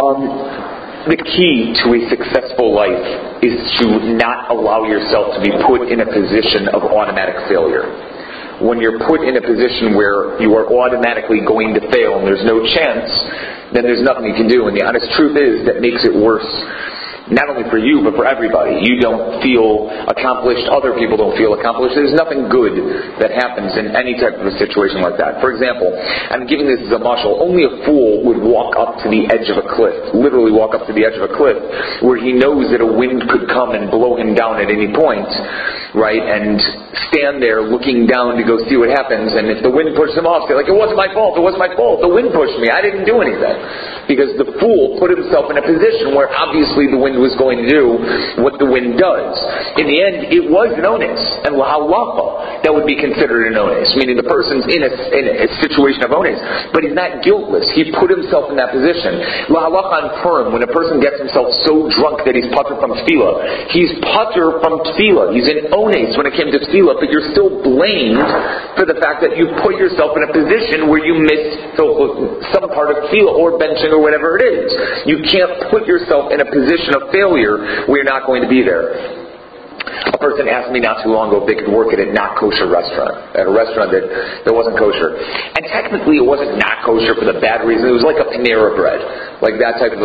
The key to a successful life is to not allow yourself to be put in a position of automatic failure. When you're put in a position where you are automatically going to fail and there's no chance, then there's nothing you can do. And the honest truth is that makes it worse. Not only for you, but for everybody. You don't feel accomplished. Other people don't feel accomplished. There's nothing good that happens in any type of a situation like that. For example, I'm giving this as a mashal. Only a fool would walk up to the edge of a cliff, literally walk up to the edge of a cliff, where he knows that a wind could come and blow him down at any point, right? And stand there looking down to go see what happens. And if the wind pushes him off, say like, it wasn't my fault. It wasn't my fault. The wind pushed me. I didn't do anything. Because the fool put himself in a position where obviously the wind was going to do what the wind does. In the end, it was an onus, and lahalacha, that would be considered an onus, meaning the person's in a situation of onus, but he's not guiltless. He put himself in that position. Lahalacha on Purim, when a person gets himself so drunk that he's patur from tefillah, he's patur from tefillah. He's in onus when it came to tefillah, but you're still blamed for the fact that you put yourself in a position where you missed some part of tefillah or benching or whatever it is. You can't put yourself in a position of failure where you're not going to be there. A person asked me not too long ago if they could work at a not kosher restaurant, at a restaurant that wasn't kosher. And technically it wasn't not kosher for the bad reason. It was like a Panera Bread, like that type of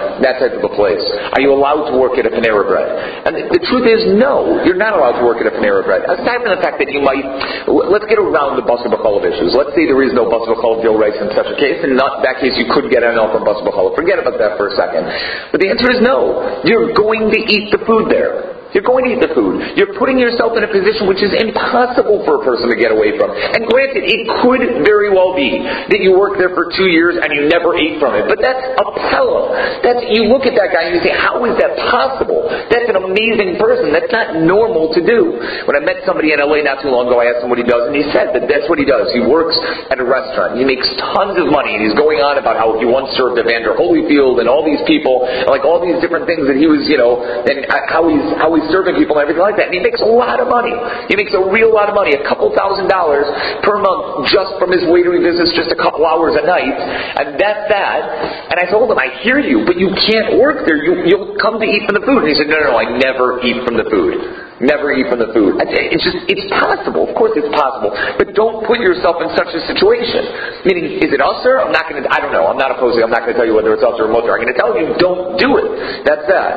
a place. Are you allowed to work at a Panera Bread? And the truth is, no, you're not allowed to work at a Panera Bread. Aside from the fact that you might, let's get around the Basar B'chalav issues. Let's say there is no Basar B'chalav deal rights in such a case, and in that case you could get an from Basar B'chalav. Forget about that for a second. But the answer is no. You're going to eat the food there. You're going to eat the food. You're putting yourself in a position which is impossible for a person to get away from. And granted, it could very well be that you worked there for 2 years and you never ate from it. But that's a pella. You look at that guy and you say, how is that possible? That's an amazing person. That's not normal to do. When I met somebody in LA not too long ago, I asked him what he does, and he said that that's what he does. He works at a restaurant. He makes tons of money, and he's going on about how he once served Evander Holyfield and all these people, and like all these different things that he was, and how he's serving people and everything like that. And he makes a lot of money. He makes a real lot of money, a couple $1,000s per month just from his waitering business, just a couple hours a night. And that's that. And I told him, I hear you, but you can't work there. You'll come to eat from the food. And he said, no, I never eat from the food. Never eat from the food. It's possible. Of course it's possible. But don't put yourself in such a situation. Meaning, is it usher? I don't know. I'm not opposing. I'm not going to tell you whether it's usher or mutter. I'm going to tell you, don't do it. That's that.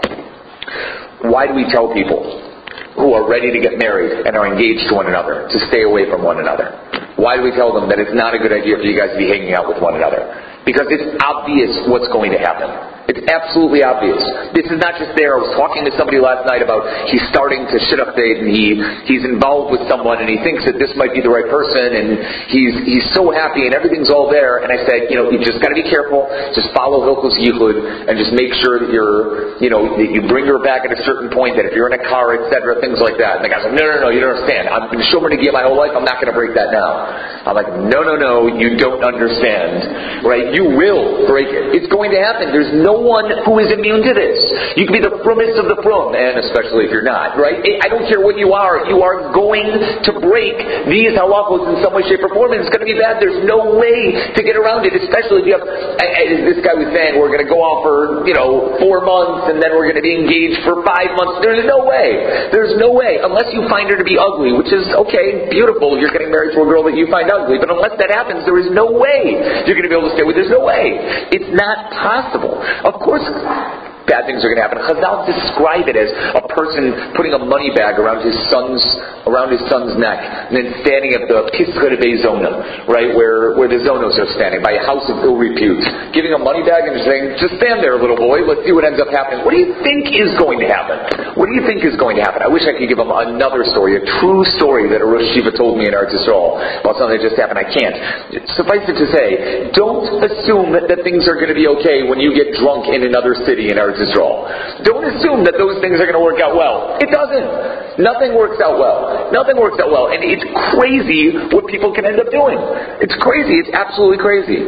Why do we tell people who are ready to get married and are engaged to one another to stay away from one another? Why do we tell them that it's not a good idea for you guys to be hanging out with one another? Because it's obvious what's going to happen. It's absolutely obvious. This is not just there. I was talking to somebody last night about he's starting to shit up date, and he's involved with someone, and he thinks that this might be the right person, and he's so happy, and everything's all there. And I said, you just got to be careful. Just follow Hilchos Yichud, and just make sure that that you bring her back at a certain point. That if you're in a car, etc., things like that. And the guy's like, no, you don't understand. I've been shomer to give my whole life. I'm not going to break that now. I'm like, no, you don't understand, right? You will break it. It's going to happen. There's no one who is immune to this. You can be the frummest of the frum, and especially if you're not, right? I don't care what you are going to break these halachos in some way, shape, or form, and it's going to be bad. There's no way to get around it, especially if you have, as this guy was saying, we're going to go out for, 4 months, and then we're going to be engaged for 5 months. There's no way. There's no way. Unless you find her to be ugly, which is, okay, beautiful. You're getting married to a girl that you find ugly, but unless that happens, there is no way you're going to be able to stay with her. There's no way. It's not possible. Of course, bad things are going to happen. Chazal describe it as a person putting a money bag around his son's neck, and then standing at the Pisgah de Zona, right, where the Zonos are standing, by a house of ill repute, giving a money bag and saying, just stand there, little boy, let's see what ends up happening. What do you think is going to happen? What do you think is going to happen? I wish I could give him another story, a true story that a Rosh Yeshiva told me in Eretz Yisrael about something that just happened. I can't. Suffice it to say, don't assume that things are going to be okay when you get drunk in another city in Eretz Yisrael. Don't assume that those things are going to work out well. It doesn't. Nothing works out well. And it's crazy what people can end up doing. It's crazy. It's absolutely crazy.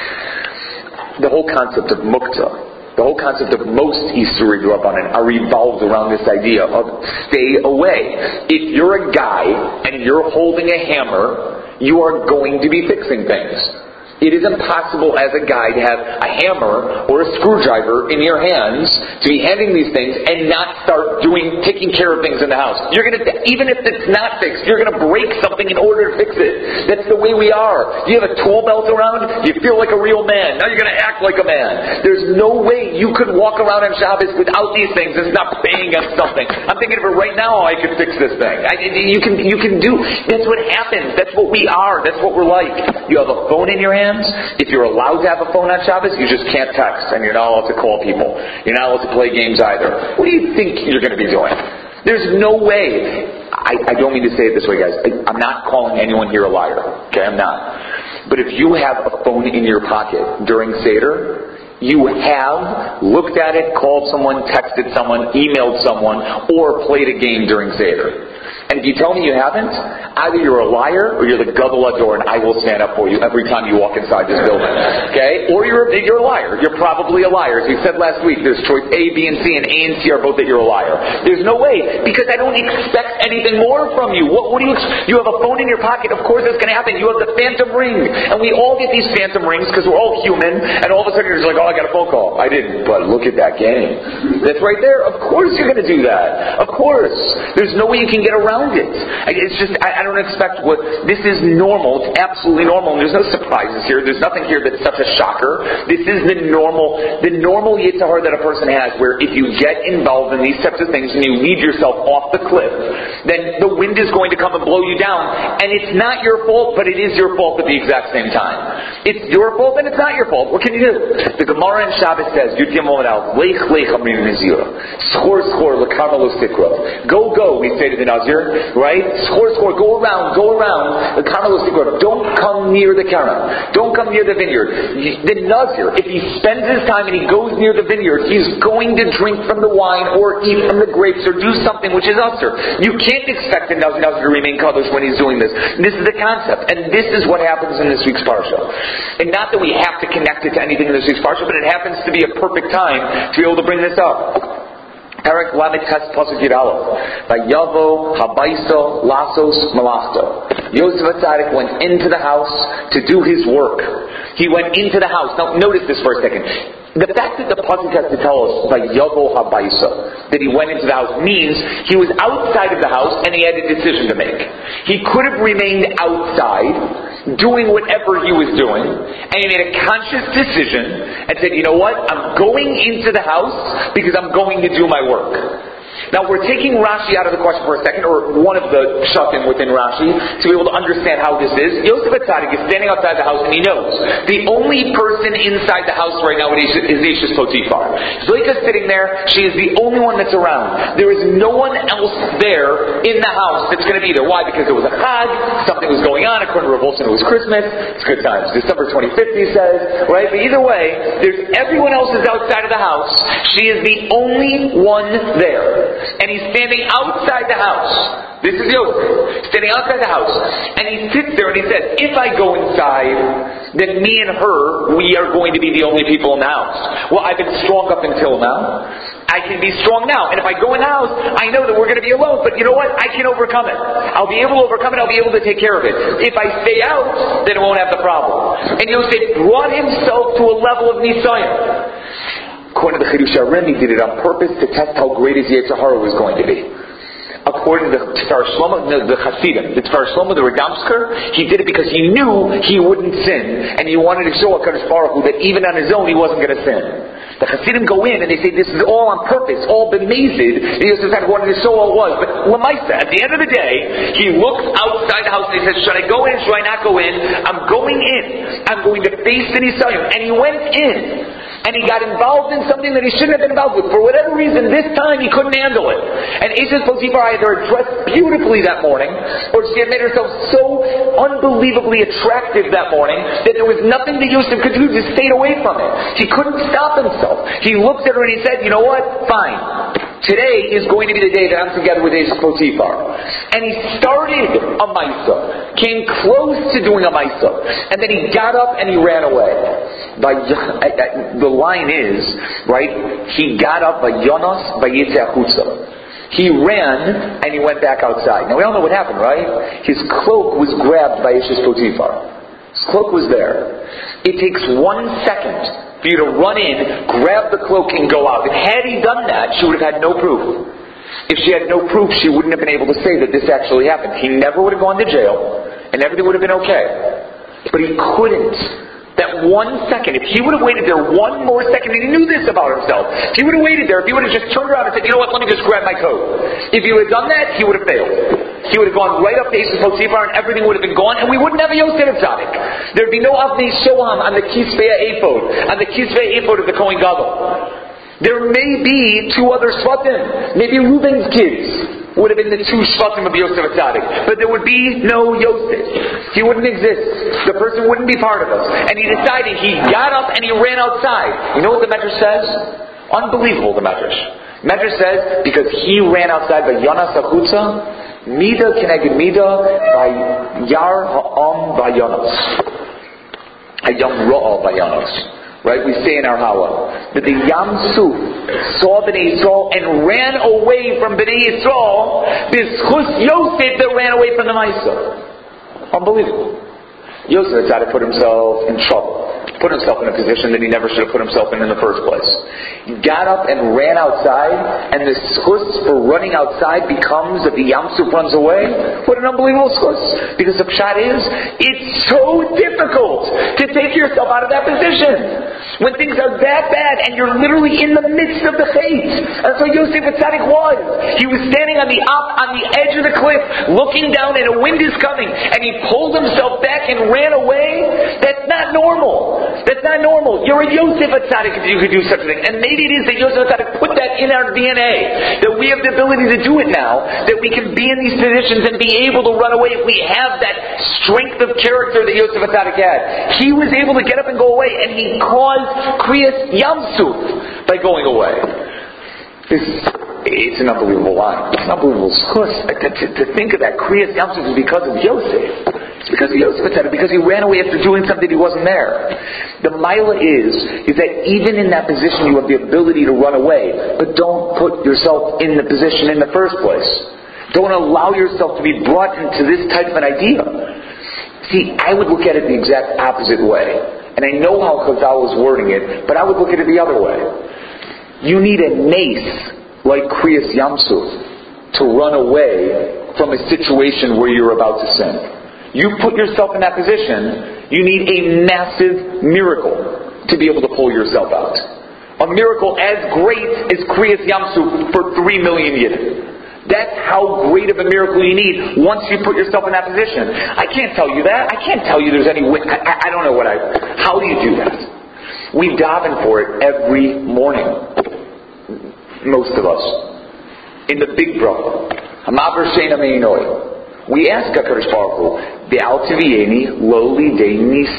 The whole concept of muktzah, the whole concept of most Isurim Rabbanan are revolved around this idea of stay away. If you're a guy and you're holding a hammer, you are going to be fixing things. It is impossible as a guy to have a hammer or a screwdriver in your hands, to be handing these things and not start taking care of things in the house. You're going to, even if it's not fixed, you're going to break something in order to fix it. That's the way we are. You have a tool belt around, you feel like a real man. Now you're going to act like a man. There's no way you could walk around on Shabbos without these things and not banging on something. I'm thinking of it right now, I could fix this thing. You can do, that's what happens. That's what we are. That's what we're like. You have a phone in your hand. If you're allowed to have a phone on Shabbos, you just can't text, and you're not allowed to call people. You're not allowed to play games either. What do you think you're going to be doing? There's no way. I don't mean to say it this way, guys. I'm not calling anyone here a liar. Okay, I'm not. But if you have a phone in your pocket during Seder, you have looked at it, called someone, texted someone, emailed someone, or played a game during Seder. And if you tell me you haven't, either you're a liar or you're the gadol hador, and I will stand up for you every time you walk inside this building. Okay? Or you're a liar. You're probably a liar. As we said last week, there's choice A, B, and C, and A and C are both that you're a liar. There's no way, because I don't expect anything more from you. What do you expect? You have a phone in your pocket, of course that's going to happen. You have the phantom ring. And we all get these phantom rings because we're all human, and all of a sudden you're just like, oh, I got a phone call. I didn't, but look at that game. That's right there. Of course you're going to do that. Of course. There's no way you can get around it. It's just, I don't expect this is normal. It's absolutely normal. And there's no surprises here. There's nothing here that's such a shocker. This is the normal Yetzer Hara that a person has, where if you get involved in these types of things and you lead yourself off the cliff, then the wind is going to come and blow you down. And it's not your fault, but it is your fault at the exact same time. It's your fault and it's not your fault. What can you do? The Gemara in Shabbos says, Yud Gimel Al, Lech Lech Amrim Nizira. Schor Schor L'Karmel U'Sikrov. Go, we say to the Nazir, right? Schor, go around. The Karmel U'Sikrov. Don't come near the Karmel. Don't come near the vineyard. The Nazir, if he spends his time and he goes near the vineyard, he's going to drink from the wine or eat from the grapes or do something which is usher. You can't expect the Nazir to remain kadosh when he's doing this. This is the concept. And this is what happens in this week's Parsha. And not that we have to connect it to anything in this week's Parsha, but it happens to be a perfect time to be able to bring this up. Eric Lamed Ches Pasuk Yud Aleph. Vayavo Habaiso Lasos Malachto. Yosef HaTzadik went into the house to do his work. He went into the house. Now notice this for a second. The fact that the Pasuk has to tell us Vayavo Habaiso, that he went into the house, means he was outside of the house and he had a decision to make. He could have remained outside doing whatever he was doing, and he made a conscious decision and said, you know what, I'm going into the house because I'm going to do my work. Now we're taking Rashi out of the question for a second, or one of the shaftim within Rashi, to be able to understand how this is. Yosef HaTzadik is standing outside the house and he knows the only person inside the house right now is Eishes Potiphar. Zleika's sitting there, she is the only one that's around. There is no one else there in the house that's going to be there. Why? Because it was a Chag, something was going on. According to Rav Wolfson, it was Christmas. It's good times. December 25th, he says. Right? But either way, everyone else is outside of the house. She is the only one there. And he's standing outside the house. This is Yosef, standing outside the house. And he sits there and he says, if I go inside, then me and her, we are going to be the only people in the house. Well, I've been strong up until now. I can be strong now. And if I go in the house, I know that we're going to be alone. But you know what? I can overcome it. I'll be able to overcome it. I'll be able to take care of it. If I stay out, then it won't have the problem. And Yosef brought himself to a level of Nisayim. According to the Chidush HaRim, he did it on purpose to test how great his Yetzer Hara was going to be. According to the Tzfar Shlomo, the Hasidim, the Tzfar Shlomo, the Ragamsker, he did it because he knew he wouldn't sin, and he wanted to show HaKadosh Baruch Hu that even on his own he wasn't going to sin. The Hasidim go in and they say this is all on purpose, all bemazed. Yosef HaTzadik wanted to show all it was. But Lamaisa, at the end of the day, he looks outside the house and he says, should I go in, should I not go in? I'm going in. I'm going to face the Nisayim. And he went in. And he got involved in something that he shouldn't have been involved with. For whatever reason, this time he couldn't handle it. And Eishes Potiphar either dressed beautifully that morning, or she had made herself so unbelievably attractive that morning that there was nothing that Yosef could do to stay away from it. He couldn't stop himself. He looked at her and he said, you know what? Fine. Today is going to be the day that I'm together with Eishes Potiphar. And he started a Maisa, came close to doing a Maisa, and then he got up and he ran away. The line is, right, he got up by Yonos by Yitzhak. He ran and he went back outside. Now we all know what happened, right? His cloak was grabbed by Eishes Potiphar. His cloak was there. It takes 1 second for you to run in, grab the cloak, and go out. And had he done that, she would have had no proof. If she had no proof, she wouldn't have been able to say that this actually happened. He never would have gone to jail, and everything would have been okay. But he couldn't. That 1 second, if he would have waited there 1 more second, and he knew this about himself, if he would have waited there, if he would have just turned around and said, you know what, let me just grab my coat. If he would have done that, he would have failed. He would have gone right up to Esav Potiphar, and everything would have been gone, and we wouldn't have a Yosef Tzadik. There would be no Avnei Shoam on the Kisvei ephod, on the Kisvei ephod of the Kohen Gadol. There may be 2 other Shvatim. Maybe Reuben's kids would have been the 2 Shvatim of Yosef Tzadik. But there would be no Yosef. He wouldn't exist. The person wouldn't be part of us. And he decided, he got up and he ran outside. You know what the Medrash says? Unbelievable, the Medrash. Medrash says, because he ran outside by Yonas Achutza, Mida Keneged Mida, by Yar Ha'am by Yonas. Hayam Ra'ah by Yonas. Right, we say in our Hawa that the Yam Suf saw Bnei Yisrael and ran away from Bnei Yisrael. B'schus Yosef that ran away from the Maisa. Unbelievable. Yosef had to put himself in trouble. Put himself in a position that he never should have put himself in the first place. He got up and ran outside, and the schus for running outside becomes that the Yam Suf runs away. What an unbelievable schus. Because the pshat is, it's so difficult to take yourself out of that position. When things are that bad, and you're literally in the midst of the chait. That's what Yosef Tzadik was. He was standing on the edge of the cliff, looking down, and a wind is coming, and he pulled himself back and ran away. That's not normal. That's not normal. You're a Yosef Tzadik if you could do such a thing. And maybe it is that Yosef Tzadik put that in our DNA. That we have the ability to do it now. That we can be in these positions and be able to run away if we have that strength of character that Yosef Tzadik had. He was able to get up and go away, and he caused Kriyas Yam Suf by going away. It's an unbelievable line. It's an unbelievable schus. To think of that Kriyas Yam Suf is because of Yosef. It's because of Yosef Tzadik, because he ran away after doing something he wasn't there. The Maila is that even in that position you have the ability to run away, but don't put yourself in the position in the first place. Don't allow yourself to be brought into this type of an idea. See, I would look at it the exact opposite way. And I know how Chazal is wording it, but I would look at it the other way. You need a nace like Kriyas Yam Suf to run away from a situation where you're about to sin. You put yourself in that position, you need a massive miracle to be able to pull yourself out. A miracle as great as Kriyas Yam Suf for 3 million Yidden. That's how great of a miracle you need once you put yourself in that position. I can't tell you that. I can't tell you there's any way. I don't know how do you do that? We daven for it every morning. Most of us. In the big bracha. Hamaver Sheina Meinoi. We ask HaKadosh Baruch Hu, Be'al Tivieni Lo Lidei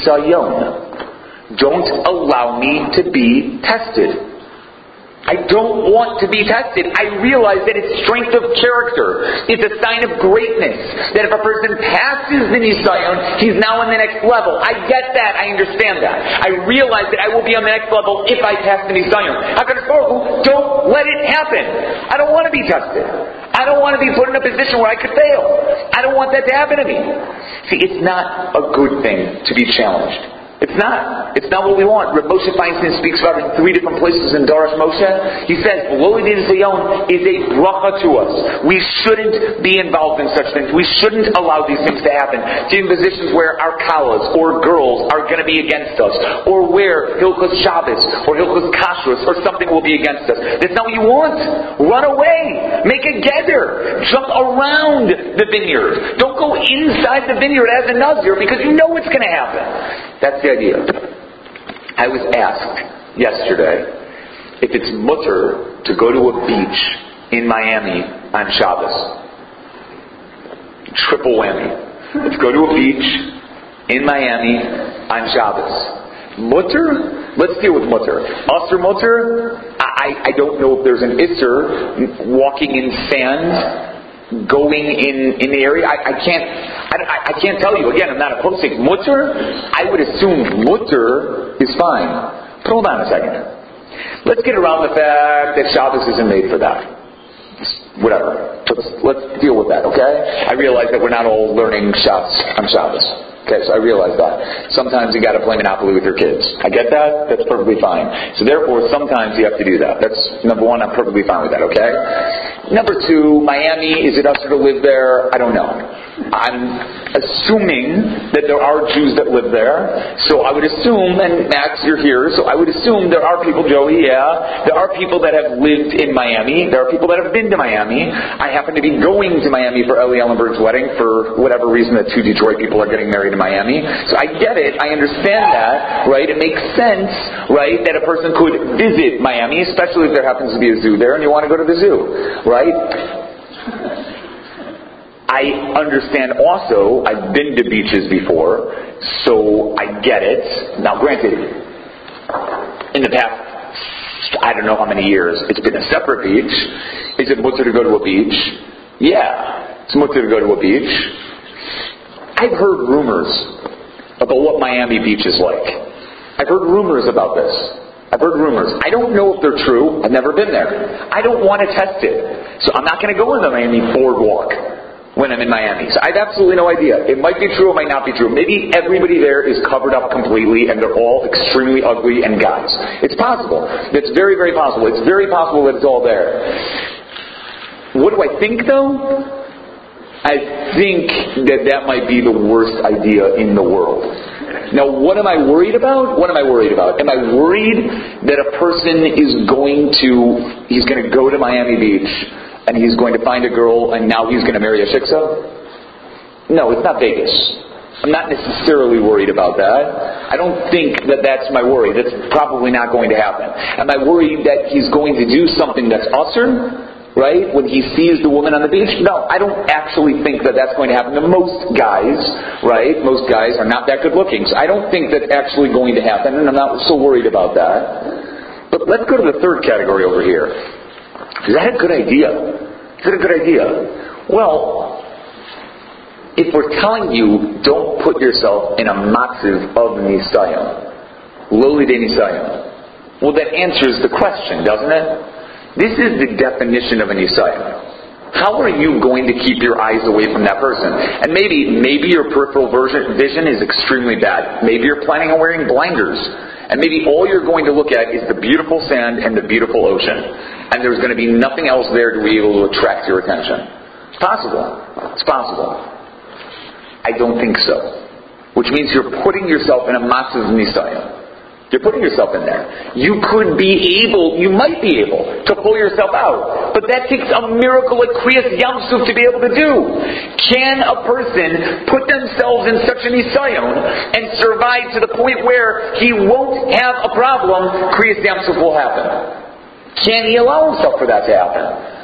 Nisayon. Don't allow me to be tested. I don't want to be tested. I realize that it's strength of character. It's a sign of greatness. That if a person passes the Nisayon, he's now on the next level. I get that. I understand that. I realize that I will be on the next level if I pass the Nisayon. HaKadosh Baruch Hu, don't let it happen. I don't want to be tested. I don't want to be put in a position where I could fail. I don't want that to happen to me. See, it's not a good thing to be challenged. It's not. It's not what we want. Reb Moshe Feinstein speaks about it in 3 different places in Darash Moshe. He says, Lo Lidei Nisayon is a bracha to us. We shouldn't be involved in such things. We shouldn't allow these things to happen. In positions where our kalas or girls are going to be against us, or where Hilchos Shabbos or Hilchos Kashrus or something will be against us. That's not what you want. Run away. Make a gather. Jump around the vineyard. Don't go inside the vineyard as a Nazir because you know what's going to happen. That's the idea. I was asked yesterday if it's mutter to go to a beach in Miami on Shabbos. Triple whammy. Let's go to a beach in Miami on Shabbos. Mutter? Let's deal with mutter. Usr mutter? I don't know if there's an isser walking in sand, going in the area. I can't tell you. Again, I'm not opposing mutter. I would assume mutter is fine. But hold on a second. Let's get around the fact that Shabbos isn't made for that. Whatever. Let's deal with that, okay? I realize that we're not all learning shots on Shabbos. Okay, so I realize that. Sometimes you got to play Monopoly with your kids. I get that. That's perfectly fine. So therefore, sometimes you have to do that. That's number one. I'm perfectly fine with that, okay? Number two, Miami, is it usher to live there? I don't know. I'm assuming that there are Jews that live there. So I would assume, and Max, you're here, so I would assume there are people, Joey, yeah. There are people that have lived in Miami. There are people that have been to Miami. I happen to be going to Miami for Ellie Ellenberg's wedding for whatever reason that two Detroit people are getting married in Miami. So I get it. I understand that, right? It makes sense, right, that a person could visit Miami, especially if there happens to be a zoo there and you want to go to the zoo, right? I understand also, I've been to beaches before, so I get it. Now granted, in the past, I don't know how many years, it's been a separate beach. Is it mutter to go to a beach? Yeah, it's mutter to go to a beach. I've heard rumors about what Miami Beach is like. I've heard rumors about this. I've heard rumors. I don't know if they're true. I've never been there. I don't want to test it. So I'm not going to go on the Miami boardwalk when I'm in Miami. So I have absolutely no idea. It might be true, it might not be true. Maybe everybody there is covered up completely and they're all extremely ugly and guys. It's possible. It's very, very possible. It's very possible that it's all there. What do I think though? I think that might be the worst idea in the world. Now, what am I worried about? What am I worried about? Am I worried that a person he's going to go to Miami Beach and he's going to find a girl and now he's going to marry a shiksa? No, it's not Vegas. I'm not necessarily worried about that. I don't think that that's my worry. That's probably not going to happen. Am I worried that he's going to do something that's usher? Right? When he sees the woman on the beach? No, I don't actually think that that's going to happen to most guys, right? Most guys are not that good looking. So I don't think that's actually going to happen, and I'm not so worried about that. But let's go to the third category over here. Is that a good idea? Is that a good idea? Well, if we're telling you don't put yourself in a matziv of nisayim, loli de nisayim, well that answers the question, doesn't it? This is the definition of a nisayim. How are you going to keep your eyes away from that person? And maybe your peripheral vision is extremely bad. Maybe you're planning on wearing blinders. And maybe all you're going to look at is the beautiful sand and the beautiful ocean. And there's going to be nothing else there to be able to attract your attention. It's possible. It's possible. I don't think so. Which means you're putting yourself in a massive nisayim. You're putting yourself in there. You might be able to pull yourself out. But that takes a miracle like Kriyas Yamsuf to be able to do. Can a person put themselves in such an nisayim and survive to the point where he won't have a problem? Kriyas Yamsuf will happen. Can he allow himself for that to happen?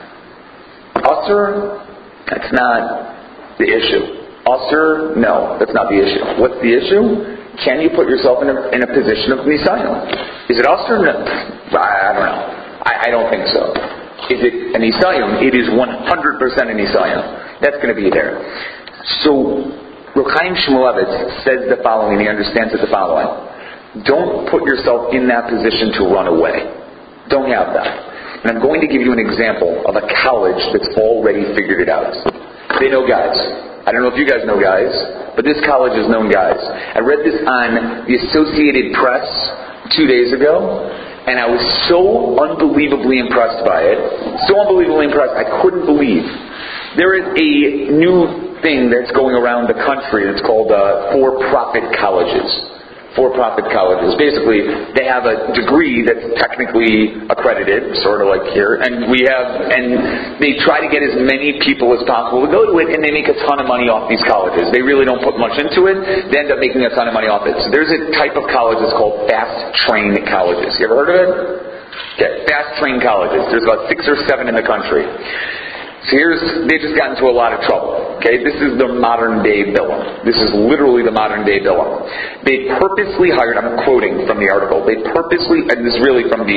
Usher? That's not the issue. Usher? No, that's not the issue. What's the issue? Can you put yourself in a position of nisayim? Is it usher? No. I don't know. I don't think so. Is it a nisayim? It is 100% a nisayim. That's going to be there. So, Reb Chaim Shmulevitz says the following, he understands it the following. Don't put yourself in that position to run away. Don't have that. And I'm going to give you an example of a college that's already figured it out. They know guys. I don't know if you guys know guys, but this college has known guys. I read this on the Associated Press 2 days ago, and I was so unbelievably impressed by it. So unbelievably impressed, I couldn't believe. There is a new thing that's going around the country that's called for-profit colleges. For-profit colleges. Basically, they have a degree that's technically accredited, sort of like here, and they try to get as many people as possible to go to it, and they make a ton of money off these colleges. They really don't put much into it. They end up making a ton of money off it. So there's a type of college that's called fast train colleges. You ever heard of it? Okay, fast train colleges. There's about 6 or 7 in the country. So they just got into a lot of trouble. Okay, this is the modern day Bilam. This is literally the modern day Bilam. They purposely hired, I'm quoting from the article, and this is really from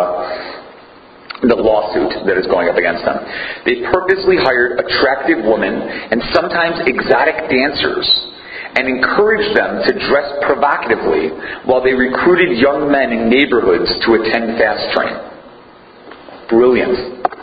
the lawsuit that is going up against them. They purposely hired attractive women and sometimes exotic dancers and encouraged them to dress provocatively while they recruited young men in neighborhoods to attend fast train. Brilliant.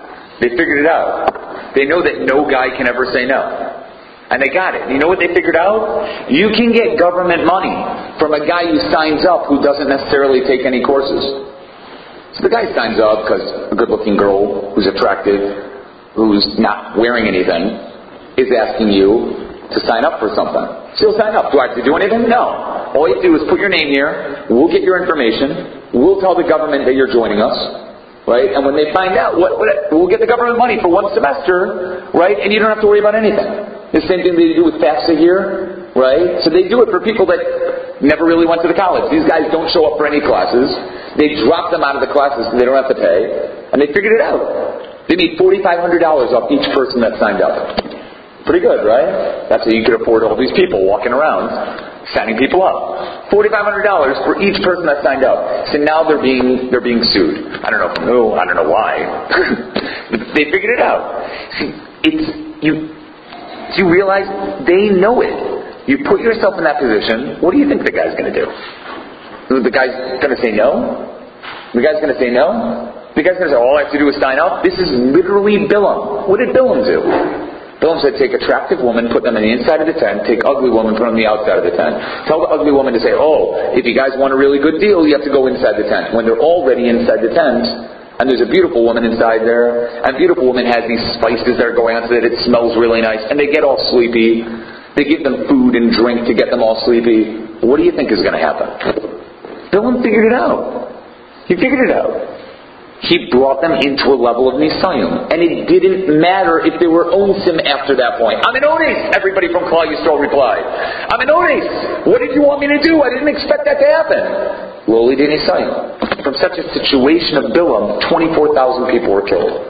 They figured it out. They know that no guy can ever say no. And they got it. You know what they figured out? You can get government money from a guy who signs up who doesn't necessarily take any courses. So the guy signs up because a good-looking girl who's attractive, who's not wearing anything, is asking you to sign up for something. So you'll sign up. Do I have to do anything? No. All you have to do is put your name here. We'll get your information. We'll tell the government that you're joining us. Right? And when they find out, we'll get the government money for one semester. Right? And you don't have to worry about anything. The same thing they do with FAFSA here. Right? So they do it for people that never really went to the college. These guys don't show up for any classes. They drop them out of the classes so they don't have to pay. And they figured it out. They made $4,500 off each person that signed up. Pretty good, right? That's how you could afford all these people walking around, signing people up. $4,500 for each person that signed up. So now they're being sued. I don't know why. They figured it out. See, you realize they know it. You put yourself in that position. What do you think the guy's going to do? The guy's going to say no? The guy's going to say no? The guy's going to say, all I have to do is sign up? This is literally Bilam. What did Bilam do? Bilam said, take attractive women, put them on the inside of the tent. Take ugly women, put them on the outside of the tent. Tell the ugly woman to say, if you guys want a really good deal, you have to go inside the tent. When they're already inside the tent, and there's a beautiful woman inside there, and the beautiful woman has these spices that are going on so that it smells really nice, and they get all sleepy. They give them food and drink to get them all sleepy. What do you think is going to happen? Bilam figured it out. He figured it out. He brought them into a level of Nisayim. And it didn't matter if they were Onsim after that point. I'm an Ones, everybody from Klal Yisrael replied. I'm an Ones. What did you want me to do? I didn't expect that to happen. Loli de Nisayim. From such a situation of Bilam, 24,000 people were killed.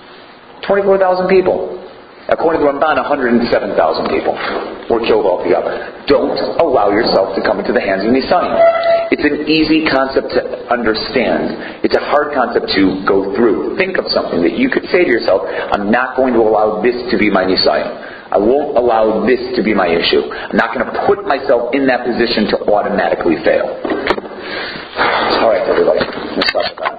24,000 people. According to Ramban, 107,000 people were killed altogether. Don't allow yourself to come into the hands of Nisayim. It's an easy concept to understand. It's a hard concept to go through. Think of something that you could say to yourself, I'm not going to allow this to be my Nisayim. I won't allow this to be my issue. I'm not going to put myself in that position to automatically fail. All right, everybody. Let's stop with that.